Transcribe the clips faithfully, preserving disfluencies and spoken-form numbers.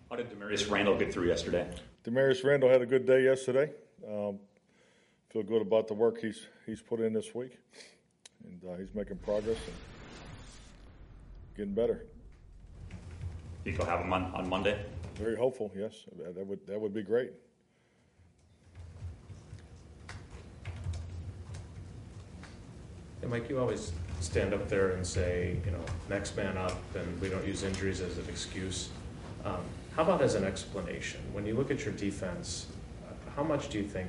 How did Demarius Randall get through yesterday? Demarius Randall had a good day yesterday. Um, feel good about the work he's he's put in this week, and uh, he's making progress and getting better. Think you'll have him on, on Monday? Very hopeful, yes. That would that would be great. Yeah, Mike, you always stand up there and say, you know, next man up, and we don't use injuries as an excuse. Um, how about as an explanation? When you look at your defense, uh, how much do you think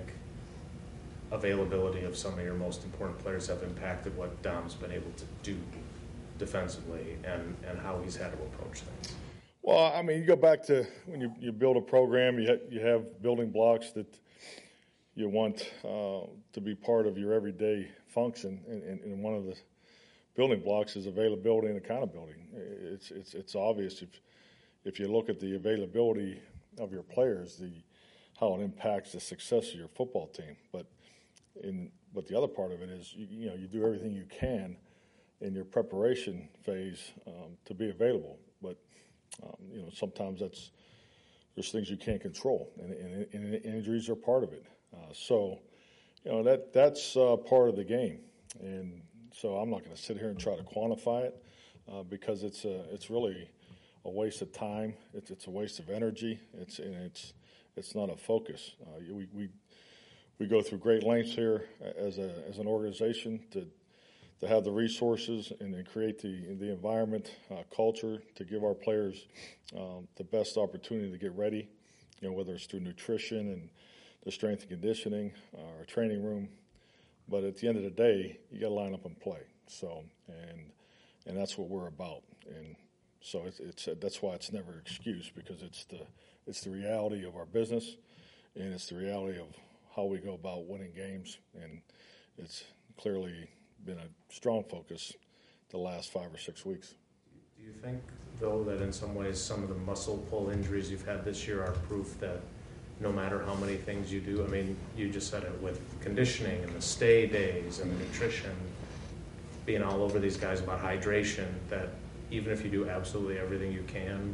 availability of some of your most important players have impacted what Dom's been able to do defensively, and, and how he's had to approach things? Well, I mean, you go back to when you, you build a program, you, ha- you have building blocks that you want uh, to be part of your everyday function, and, and, and one of the building blocks is availability and accountability. It's it's it's obvious if if you look at the availability of your players, the how it impacts the success of your football team. But in but the other part of it is you, you know you do everything you can in your preparation phase um, to be available. But um, you know sometimes that's there's things you can't control, and, and, and injuries are part of it. Uh, so you know that that's uh, part of the game, and so I'm not going to sit here and try to quantify it uh, because it's a, it's really a waste of time. It's it's a waste of energy. It's and it's it's not a focus. Uh, we we we go through great lengths here as a as an organization to to have the resources and to create the the environment, uh, culture to give our players um, the best opportunity to get ready. You know, whether it's through nutrition and the strength and conditioning, uh, our training room. But at the end of the day, you got to line up and play. So, and and that's what we're about. And so it's, it's that's why it's never an excuse, because it's the it's the reality of our business, and it's the reality of how we go about winning games. And it's clearly been a strong focus the last five or six weeks. Do you think, though, that in some ways some of the muscle pull injuries you've had this year are proof that no matter how many things you do, I mean, you just said it with conditioning and the stay days and the nutrition, being all over these guys about hydration, that even if you do absolutely everything you can,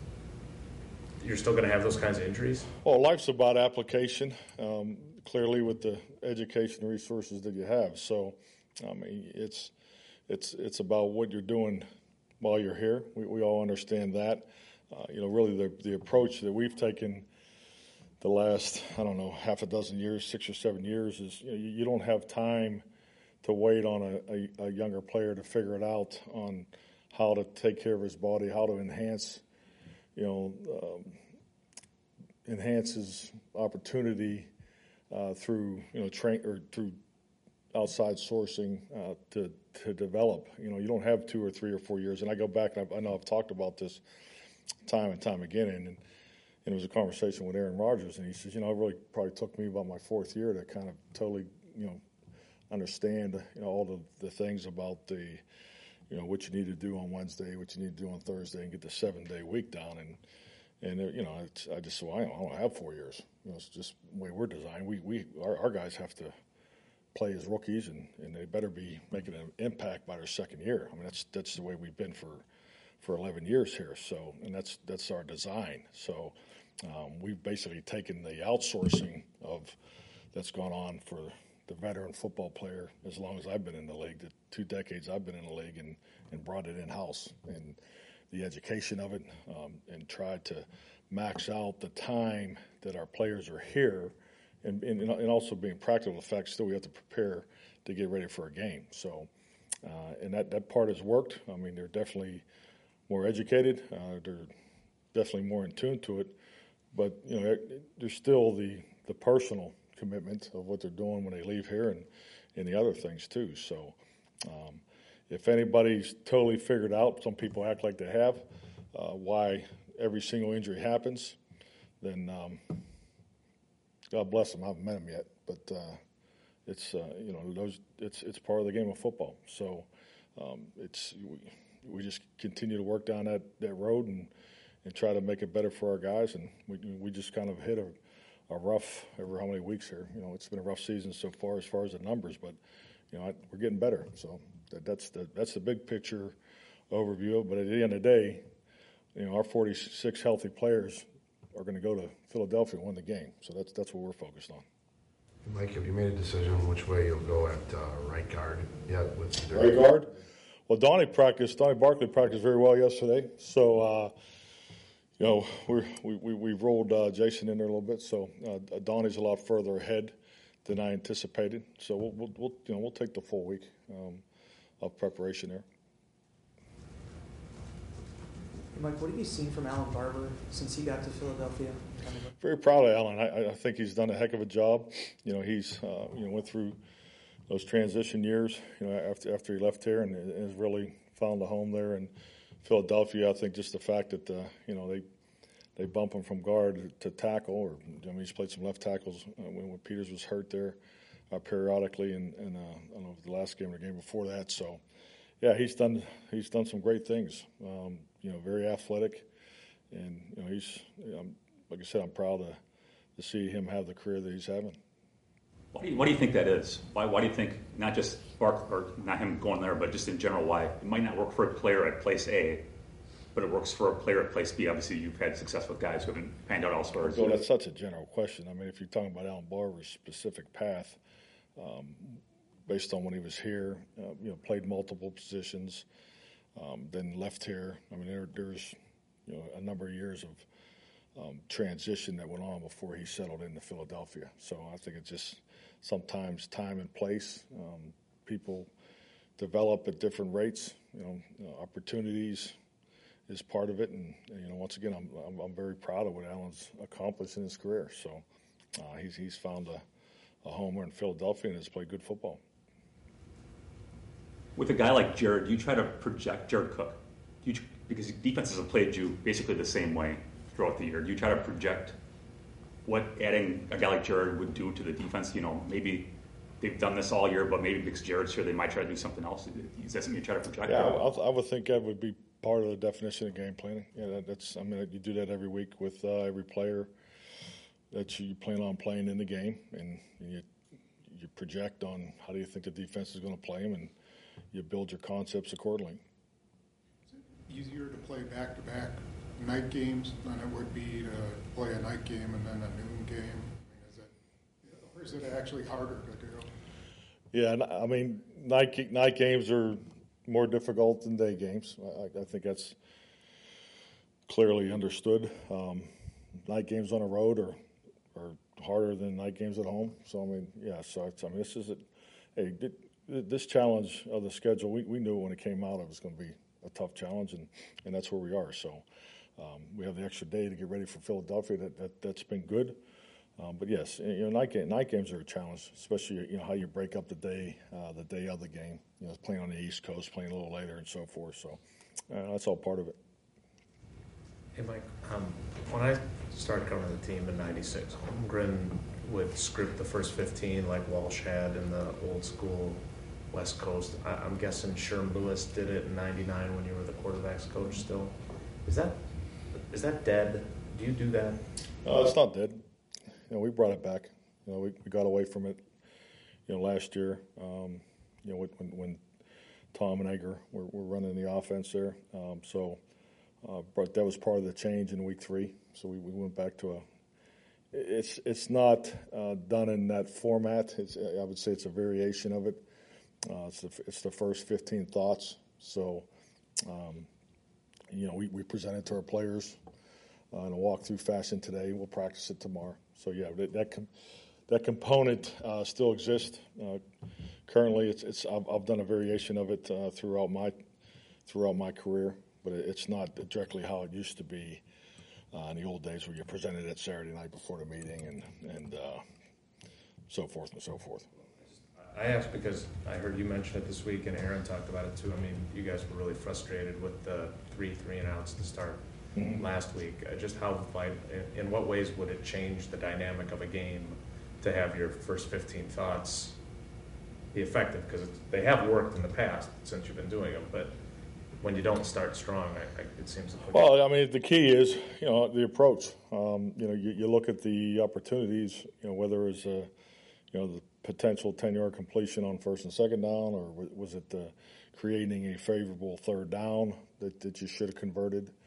you're still going to have those kinds of injuries? Well, life's about application, um, clearly with the education resources that you have. So, I mean, it's it's it's about what you're doing while you're here. We, we all understand that. Uh, you know, really the, the approach that we've taken the last, I don't know, half a dozen years, six or seven years is, you know, you, you don't have time to wait on a, a, a younger player to figure it out on how to take care of his body, how to enhance, you know, um, enhance his opportunity uh, through, you know, train or through outside sourcing uh, to to develop. You know, you don't have two or three or four years. And I go back, and I've, I know I've talked about this time and time again, and, and it was a conversation with Aaron Rodgers, and he says, you know, it really probably took me about my fourth year to kind of totally, you know, understand, you know, all the, the things about the, you know, what you need to do on Wednesday, what you need to do on Thursday, and get the seven-day week down. And, and uh, you know, it's, I just said, well, I don't, I don't have four years. You know, it's just the way we're designed. We, we our, our guys have to play as rookies, and, and they better be making an impact by their second year. I mean, that's that's the way we've been for for eleven years here. So, and that's that's our design. So, um, we've basically taken the outsourcing of that's gone on for the veteran football player as long as I've been in the league, the two decades I've been in the league, and, and brought it in-house, and the education of it, um, and tried to max out the time that our players are here, and, and, and also being practical effects, still we have to prepare to get ready for a game. So, uh, and that, that part has worked. I mean, they're definitely more educated. Uh, they're definitely more in tune to it. But, you know, there's still the, the personal commitment of what they're doing when they leave here, and, and the other things too. So um, if anybody's totally figured out, some people act like they have, uh, why every single injury happens, then um, God bless them. I haven't met them yet, but uh, it's uh, you know those it's it's part of the game of football. So um, it's we, we just continue to work down that, that road and, and try to make it better for our guys. And we we just kind of hit a a rough over how many weeks here. You know, it's been a rough season so far as far as the numbers, but you know I, we're getting better. So that, that's the that's the big picture overview. But at the end of the day, you know, our forty-six healthy players are going to go to Philadelphia and win the game. So that's that's what we're focused on. Mike, have you made a decision which way you'll go at uh, right guard yet? With either Right guard? Well, Donnie practiced, Donnie Barkley practiced very well yesterday. So, uh, you know, we're, we, we, we rolled uh, Jason in there a little bit. So uh, Donnie's a lot further ahead than I anticipated. So we'll, we'll, we'll you know, we'll take the full week um, of preparation there. Mike, what have you seen from Alan Barber since he got to Philadelphia? Very proud of Alan. I, I think he's done a heck of a job. You know, he's uh, you know went through those transition years. You know, after after he left here and has really found a home there in Philadelphia. I think just the fact that uh, you know they they bump him from guard to tackle, or I mean he's played some left tackles uh, when, when Peters was hurt there uh, periodically, and, and uh, I don't know if the last game or the game before that. So yeah, he's done he's done some great things. Um, you know, very athletic, and you know he's. You know, Like I said, I'm proud to, to see him have the career that he's having. Why do you, why do you think that is? Why, why do you think not just Bark or not him going there, but just in general, why it might not work for a player at place A, but it works for a player at place B? Obviously, you've had success with guys who haven't panned out all stars. So that's such a general question. I mean, if you're talking about Alan Barber's specific path, um, based on when he was here, uh, you know, played multiple positions, um, then left here. I mean, there, there's you know a number of years of Um, transition that went on before he settled into Philadelphia. So I think it's just sometimes time and place. Um, people develop at different rates. You know, you know, opportunities is part of it. And, you know, once again, I'm, I'm, I'm very proud of what Alan's accomplished in his career. So uh, he's he's found a, a homer in Philadelphia and has played good football. With a guy like Jared, do you try to project Jared Cook? Do you, because defenses have played you basically the same way throughout the year. Do you try to project what adding a guy like Jared would do to the defense? You know, maybe they've done this all year, but maybe because Jared's here, they might try to do something else. Is that something you try to project? Yeah, I, I would think that would be part of the definition of game planning. Yeah, that, that's. I mean, you do that every week with uh, every player that you plan on playing in the game, and you you project on how do you think the defense is going to play them, and you build your concepts accordingly. Is it easier to play back-to-back night games than it would be to play a night game and then a noon game? I mean, is it, or is it actually harder to do? Yeah, I mean, night night games are more difficult than day games. I, I think that's clearly understood. Um, night games on the road are are harder than night games at home. So I mean, yeah. So it's, I mean, this is a hey, this challenge of the schedule. We we knew when it came out it was going to be a tough challenge, and, and that's where we are. So. Um, we have the extra day to get ready for Philadelphia. That, that that's been good, um, but yes, you know, night game, night games are a challenge, especially you know how you break up the day, uh, the day of the game. You know, playing on the East Coast, playing a little later, and so forth. So uh, that's all part of it. Hey, Mike, um, when I started covering the team in ninety-six, Holmgren would script the first fifteen like Walsh had in the old school West Coast. I, I'm guessing Sherm Lewis did it in ninety-nine when you were the quarterbacks coach still. Is that is that dead? Do you do that? Uh, it's not dead. You know, we brought it back. You know, we, we got away from it, you know, last year. Um, you know, when, when Tom and Egger were, were running the offense there. Um, so, uh, but that was part of the change in week three. So we, we went back to a. It's it's not uh, done in that format. It's, I would say it's a variation of it. Uh, it's the it's the first fifteen thoughts. So, um, you know, we, we present it to our players uh, in a walkthrough fashion today. We'll practice it tomorrow. So yeah, that that, com- that component uh, still exists. Uh, currently, it's it's I've, I've done a variation of it uh, throughout my throughout my career, but it's not directly how it used to be uh, in the old days, where you presented it Saturday night before the meeting and and uh, so forth and so forth. I asked because I heard you mention it this week, and Aaron talked about it too. I mean, you guys were really frustrated with the three three and outs to start mm-hmm. last week. Uh, just how, in, in what ways would it change the dynamic of a game to have your first fifteen thoughts be effective? Because they have worked in the past since you've been doing them, but when you don't start strong, I, I, it seems. Like well, I mean, the key is you know the approach. Um, you know, you, you look at the opportunities. You know, whether it's a, you know the potential ten-yard completion on first and second down, or was it uh, creating a favorable third down that, that you should have converted?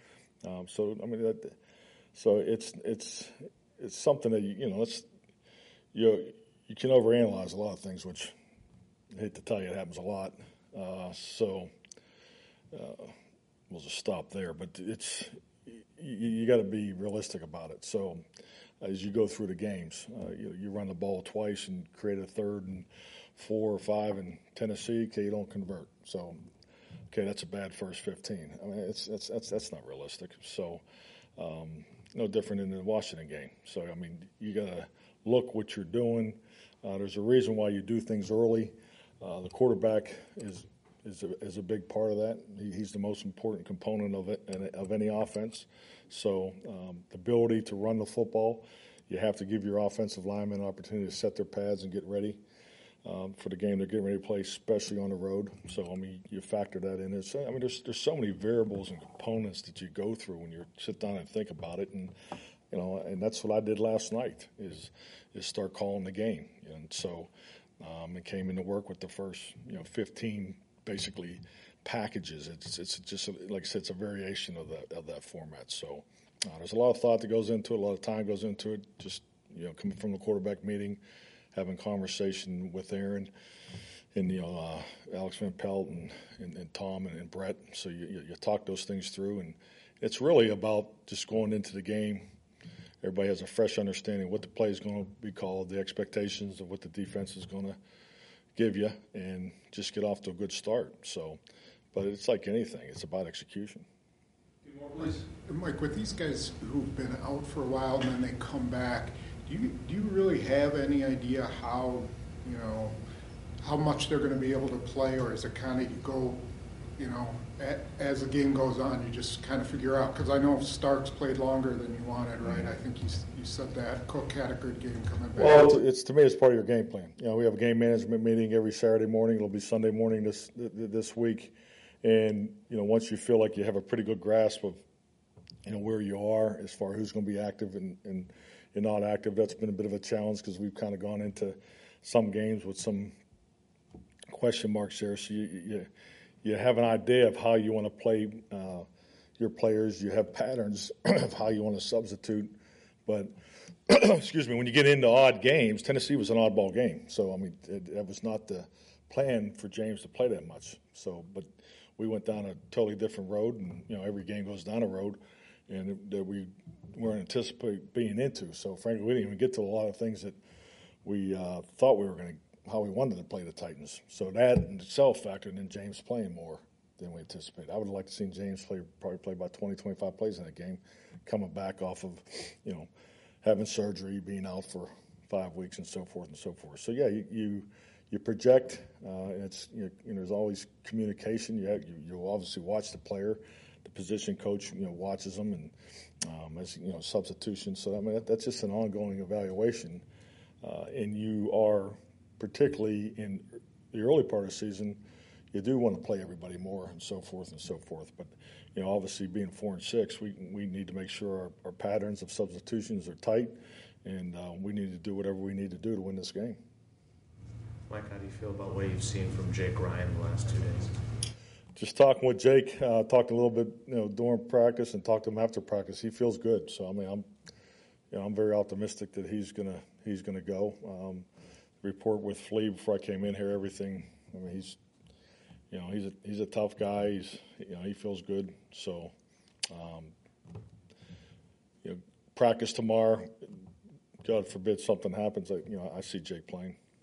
Um, so I mean, that, so it's it's it's something that you, you know, it's you you can overanalyze a lot of things, which I hate to tell you, it happens a lot. Uh, so uh, we'll just stop there. But it's you, you got to be realistic about it. So as you go through the games, uh, you, you run the ball twice and create a third and four or five in Tennessee. Okay, you don't convert. So okay, that's a bad first fifteen. I mean, it's that's that's that's not realistic. So um, no different in the Washington game. So I mean, you got to look what you're doing. Uh, there's a reason why you do things early. Uh, the quarterback is is a, is a big part of that. He, he's the most important component of it of any offense. So um, the ability to run the football, you have to give your offensive linemen an opportunity to set their pads and get ready um, for the game they're getting ready to play, especially on the road. So I mean, you factor that in. It's, I mean, there's there's so many variables and components that you go through when you sit down and think about it, and you know, and that's what I did last night is is start calling the game, and so. Um, and came into work with the first, you know, fifteen basically packages. It's it's just like I said, it's a variation of that of that format. So uh, there's a lot of thought that goes into it, a lot of time goes into it. Just you know, coming from the quarterback meeting, having conversation with Aaron and you know uh, Alex Van Pelt and, and, and Tom and, and Brett. So you, you you talk those things through, and it's really about just going into the game. Everybody has a fresh understanding of what the play is going to be called, the expectations of what the defense is going to give you, and just get off to a good start. So, but it's like anything; it's about execution. Mike, with these guys who've been out for a while and then they come back, do you do you really have any idea how you know how much they're going to be able to play, or is it kind of you go, you know, as the game goes on, you just kind of figure out? Because I know Starks played longer than you wanted, right? I think you you said that. Cook had a good game coming back. Well, it's, it's to me, it's part of your game plan. You know, we have a game management meeting every Saturday morning. It'll be Sunday morning this this week, and you know, once you feel like you have a pretty good grasp of you know where you are as far as who's going to be active and, and and not active, that's been a bit of a challenge because we've kind of gone into some games with some question marks there. So you. you You have an idea of how you want to play uh, your players. You have patterns of how you want to substitute. But, excuse me, when you get into odd games, Tennessee was an oddball game. So, I mean, it, that was not the plan for James to play that much. So, but we went down a totally different road, and, you know, every game goes down a road and that we weren't anticipating being into. So, frankly, we didn't even get to a lot of things that we uh, thought we were going to how we wanted to play the Titans. So that in itself factored in James playing more than we anticipated. I would have liked to see James play probably play about twenty, twenty-five plays in that game, coming back off of, you know, having surgery, being out for five weeks and so forth and so forth. So, yeah, you you, you project, uh, and it's, you know, you know, there's always communication. You, have, you You'll obviously watch the player. The position coach, you know, watches them and, um, as, you know, substitution. So, I mean, that, that's just an ongoing evaluation. Uh, and you are – particularly in the early part of the season, you do want to play everybody more and so forth and so forth. But, you know, obviously being four and six, we we need to make sure our, our patterns of substitutions are tight, and uh, we need to do whatever we need to do to win this game. Mike, how do you feel about what you've seen from Jake Ryan the last two days? Just talking with Jake, uh, talked a little bit, you know, during practice and talked to him after practice. He feels good. So, I mean, I'm, you know, I'm very optimistic that he's gonna he's gonna go. Um, report with Flea before I came in here, everything. I mean, he's, you know, he's a he's a tough guy. He's, you know, he feels good. So, um, you know, practice tomorrow. God forbid something happens. I, you know, I see Jake playing.